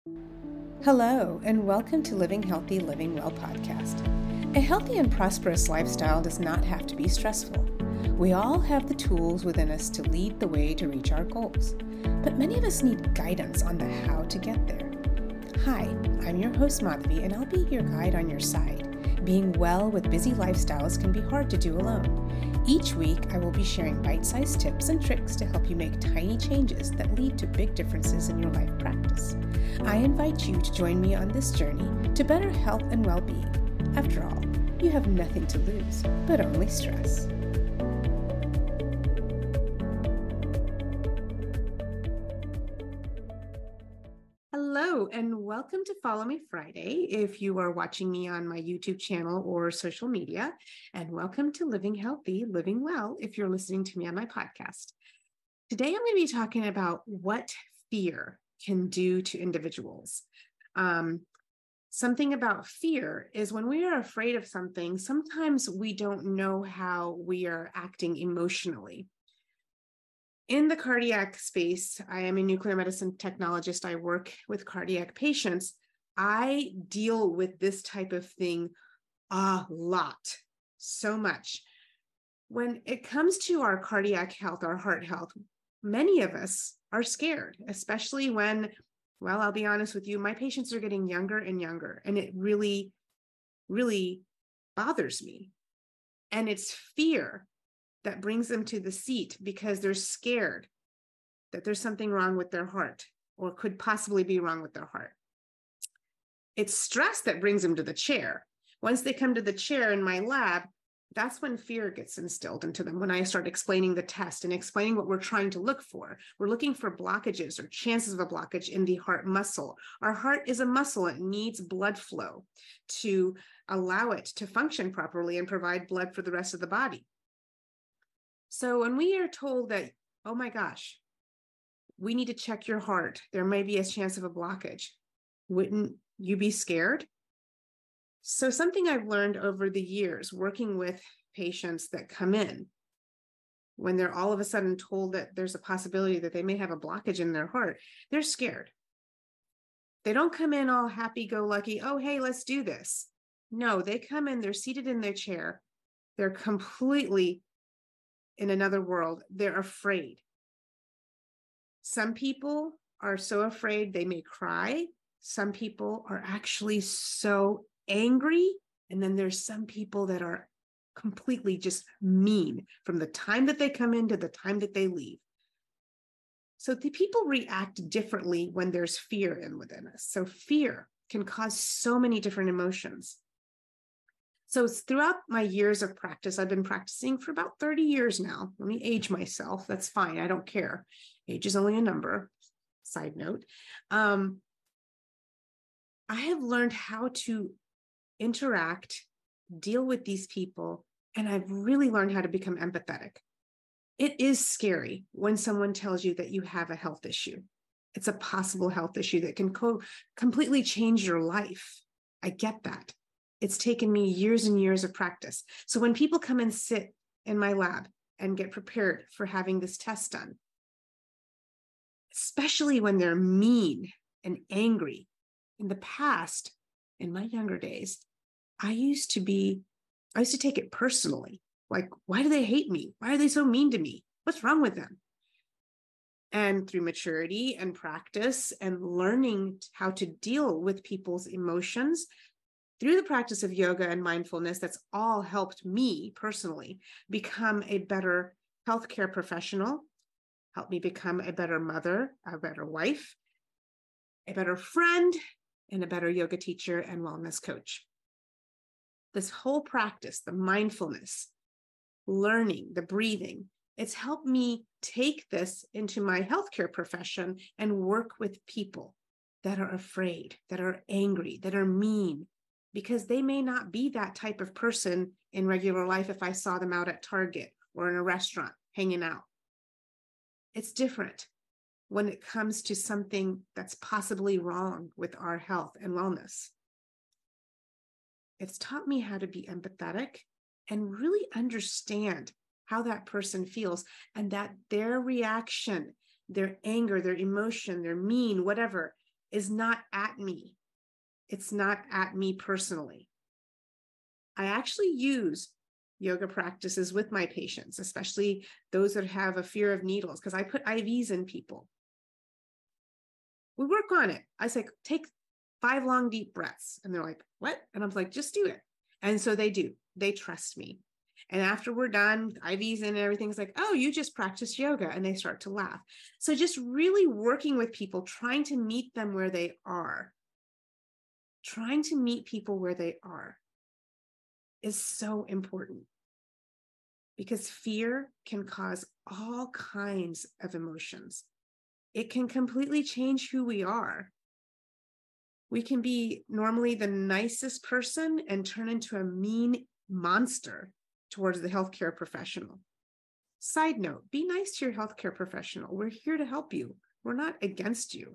Hello, and welcome to Living Healthy, Living Well podcast. A healthy and prosperous lifestyle does not have to be stressful. We all have the tools within us to lead the way to reach our goals, but many of us need guidance on the how to get there. Hi, I'm your host Madhavi, and I'll be your guide on your side. Being well with busy lifestyles can be hard to do alone. Each week, I will be sharing bite-sized tips and tricks to help you make tiny changes that lead to big differences in your life practice. I invite you to join me on this journey to better health and well-being. After all, you have nothing to lose, but only stress. Hello, and welcome to Follow Me Friday if you are watching me on my YouTube channel or social media, and welcome to Living Healthy, Living Well if you're listening to me on my podcast. Today, I'm going to be talking about what fear can do to individuals. Something about fear is when we are afraid of something, sometimes we don't know how we are acting emotionally. In the cardiac space, I am a nuclear medicine technologist. I work with cardiac patients. I deal with this type of thing a lot, so much. When it comes to our cardiac health, our heart health, many of us are scared, especially when, well, I'll be honest with you, my patients are getting younger and younger, and it really, really bothers me. And it's fear that brings them to the seat because they're scared that there's something wrong with their heart or could possibly be wrong with their heart. It's stress that brings them to the chair. Once they come to the chair in my lab, that's when fear gets instilled into them. When I start explaining the test and explaining what we're trying to look for, we're looking for blockages or chances of a blockage in the heart muscle. Our heart is a muscle. It needs blood flow to allow it to function properly and provide blood for the rest of the body. So when we are told that, oh my gosh, we need to check your heart, there may be a chance of a blockage, wouldn't you be scared? So something I've learned over the years working with patients that come in, when they're all of a sudden told that there's a possibility that they may have a blockage in their heart, they're scared. They don't come in all happy-go-lucky, oh, hey, let's do this. No, they come in, they're seated in their chair, they're completely in another world, they're afraid. Some people are so afraid they may cry. Some people are actually so angry. And then there's some people that are completely just mean from the time that they come in to the time that they leave. So the people react differently when there's fear within us. So fear can cause so many different emotions. So throughout my years of practice, I've been practicing for about 30 years now. Let me age myself. That's fine. I don't care. Age is only a number. Side note. I have learned how to interact, deal with these people, and I've really learned how to become empathetic. It is scary when someone tells you that you have a health issue. It's a possible health issue that can completely change your life. I get that. It's taken me years and years of practice. So when people come and sit in my lab and get prepared for having this test done, especially when they're mean and angry, in the past, in my younger days, I used to take it personally. Like, why do they hate me? Why are they so mean to me? What's wrong with them? And through maturity and practice and learning how to deal with people's emotions, through the practice of yoga and mindfulness, that's all helped me personally become a better healthcare professional, helped me become a better mother, a better wife, a better friend, and a better yoga teacher and wellness coach. This whole practice, the mindfulness, learning, the breathing, it's helped me take this into my healthcare profession and work with people that are afraid, that are angry, that are mean, because they may not be that type of person in regular life if I saw them out at Target or in a restaurant hanging out. It's different when it comes to something that's possibly wrong with our health and wellness. It's taught me how to be empathetic and really understand how that person feels, and that their reaction, their anger, their emotion, their mean, whatever, is not at me. It's not at me personally. I actually use yoga practices with my patients, especially those that have a fear of needles, because I put IVs in people. We work on it. I say, take 5 long, deep breaths. And they're like, what? And I'm like, just do it. And so they do. They trust me. And after we're done, IVs in and everything's like, oh, you just practiced yoga. And they start to laugh. So just really working with people, trying to meet them where they are. Trying to meet people where they are is so important, because fear can cause all kinds of emotions. It can completely change who we are. We can be normally the nicest person and turn into a mean monster towards the healthcare professional. Side note, be nice to your healthcare professional. We're here to help you. We're not against you.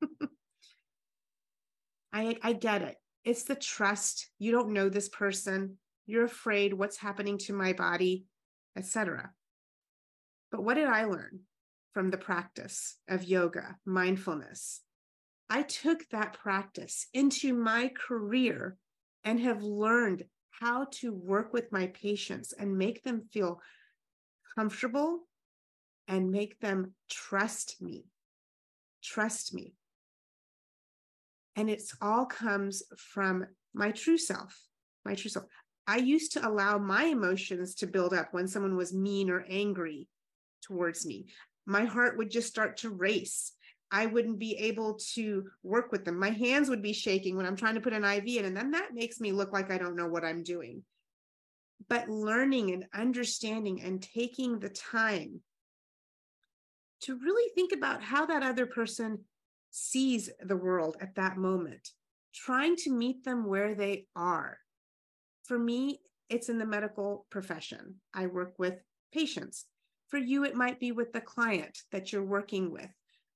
I get it. It's the trust. You don't know this person. You're afraid what's happening to my body, etc. But what did I learn from the practice of yoga, mindfulness? I took that practice into my career and have learned how to work with my patients and make them feel comfortable and make them trust me. Trust me. And it's all comes from my true self, my true self. I used to allow my emotions to build up when someone was mean or angry towards me. My heart would just start to race. I wouldn't be able to work with them. My hands would be shaking when I'm trying to put an IV in, and then that makes me look like I don't know what I'm doing. But learning and understanding and taking the time to really think about how that other person sees the world at that moment, trying to meet them where they are. For me, it's in the medical profession. I work with patients. For you, it might be with the client that you're working with,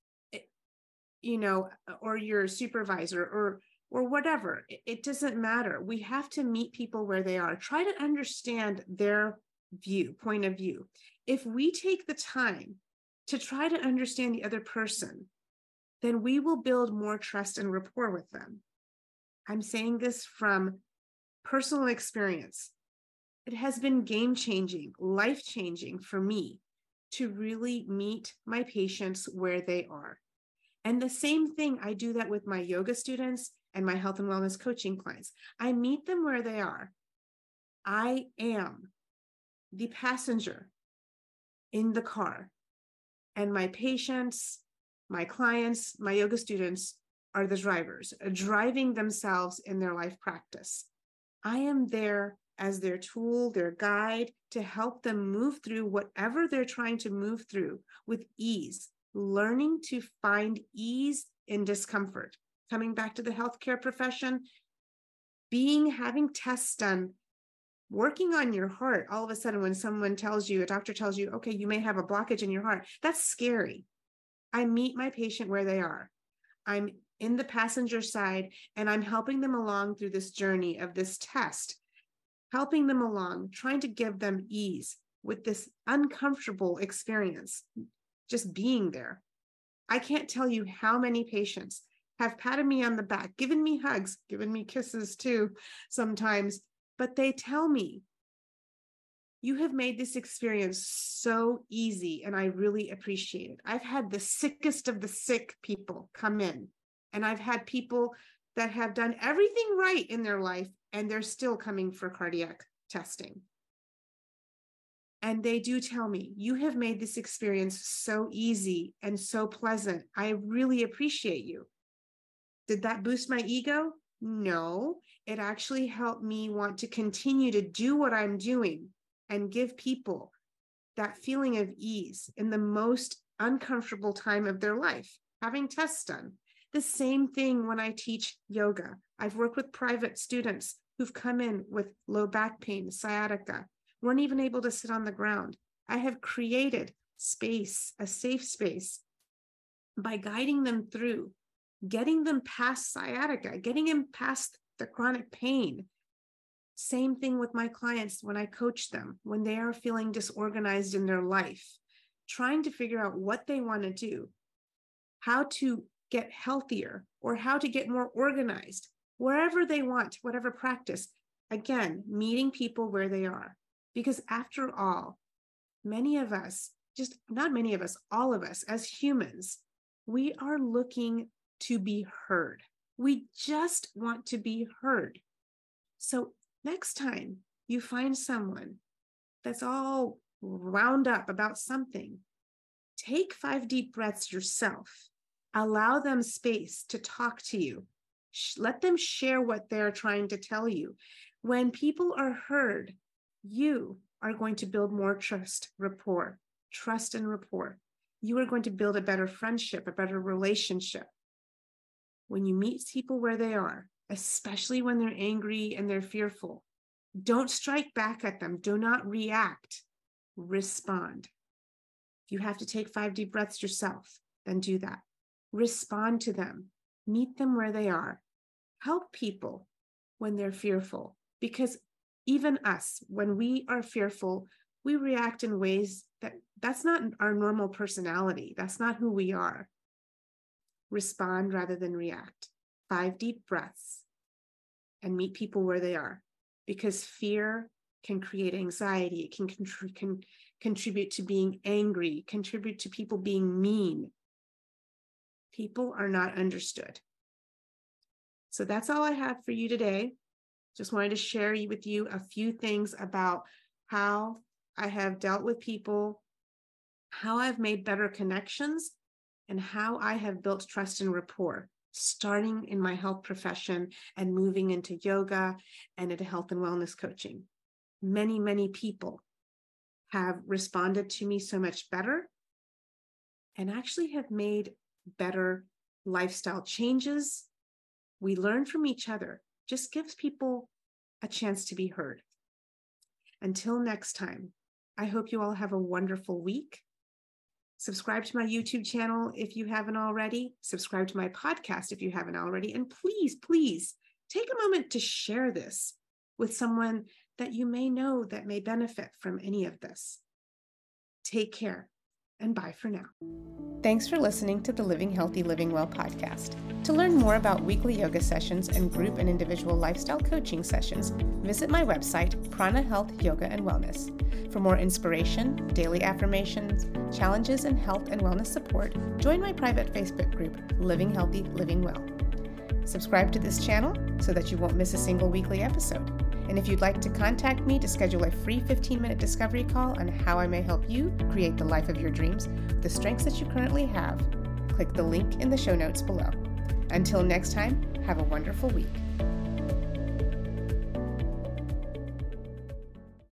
or your supervisor or whatever. It doesn't matter. We have to meet people where they are. Try to understand their point of view. If we take the time to try to understand the other person, then we will build more trust and rapport with them. I'm saying this from personal experience. It has been game-changing, life-changing for me to really meet my patients where they are. And the same thing, I do that with my yoga students and my health and wellness coaching clients. I meet them where they are. I am the passenger in the car, and my patients, my clients, my yoga students are the drivers, driving themselves in their life practice. I am there as their tool, their guide, to help them move through whatever they're trying to move through with ease, learning to find ease in discomfort. Coming back to the healthcare profession, having tests done, working on your heart. All of a sudden, when a doctor tells you, okay, you may have a blockage in your heart, that's scary. I meet my patient where they are. I'm in the passenger side, and I'm helping them along through this journey of this test, helping them along, trying to give them ease with this uncomfortable experience, just being there. I can't tell you how many patients have patted me on the back, given me hugs, given me kisses too sometimes, but they tell me, you have made this experience so easy, and I really appreciate it. I've had the sickest of the sick people come in, and I've had people that have done everything right in their life, and they're still coming for cardiac testing. And they do tell me, you have made this experience so easy and so pleasant. I really appreciate you. Did that boost my ego? No, it actually helped me want to continue to do what I'm doing and give people that feeling of ease in the most uncomfortable time of their life, having tests done. The same thing when I teach yoga. I've worked with private students who've come in with low back pain, sciatica, weren't even able to sit on the ground. I have created space, a safe space, by guiding them through, getting them past sciatica, getting them past the chronic pain. Same thing with my clients when I coach them, when they are feeling disorganized in their life, trying to figure out what they want to do, how to get healthier or how to get more organized, wherever they want, whatever practice. Again, meeting people where they are. Because after all, many of us, just not many of us, all of us as humans, we are looking to be heard. We just want to be heard. So next time you find someone that's all wound up about something, take 5 deep breaths yourself. Allow them space to talk to you. Let them share what they're trying to tell you. When people are heard, you are going to build more trust and rapport. You are going to build a better friendship, a better relationship. When you meet people where they are, especially when they're angry and they're fearful, don't strike back at them. Do not react. Respond. If you have to take 5 deep breaths yourself, then do that. Respond to them. Meet them where they are. Help people when they're fearful, because even us, when we are fearful, we react in ways that's not our normal personality. That's not who we are. Respond rather than react. 5 deep breaths and meet people where they are, because fear can create anxiety. It can contribute to being angry, contribute to people being mean. People are not understood. So that's all I have for you today. Just wanted to share with you a few things about how I have dealt with people, how I've made better connections, and how I have built trust and rapport, starting in my health profession and moving into yoga and into health and wellness coaching. Many, many people have responded to me so much better and actually have made better lifestyle changes. We learn from each other. Just gives people a chance to be heard. Until next time, I hope you all have a wonderful week. Subscribe to my YouTube channel if you haven't already. Subscribe to my podcast if you haven't already. And please, please take a moment to share this with someone that you may know that may benefit from any of this. Take care and bye for now. Thanks for listening to the Living Healthy, Living Well podcast. To learn more about weekly yoga sessions and group and individual lifestyle coaching sessions, visit my website, Prana Health, Yoga and Wellness. For more inspiration, daily affirmations, challenges, and health and wellness support, join my private Facebook group, Living Healthy, Living Well. Subscribe to this channel so that you won't miss a single weekly episode. And if you'd like to contact me to schedule a free 15-minute discovery call on how I may help you create the life of your dreams with the strengths that you currently have, click the link in the show notes below. Until next time, have a wonderful week.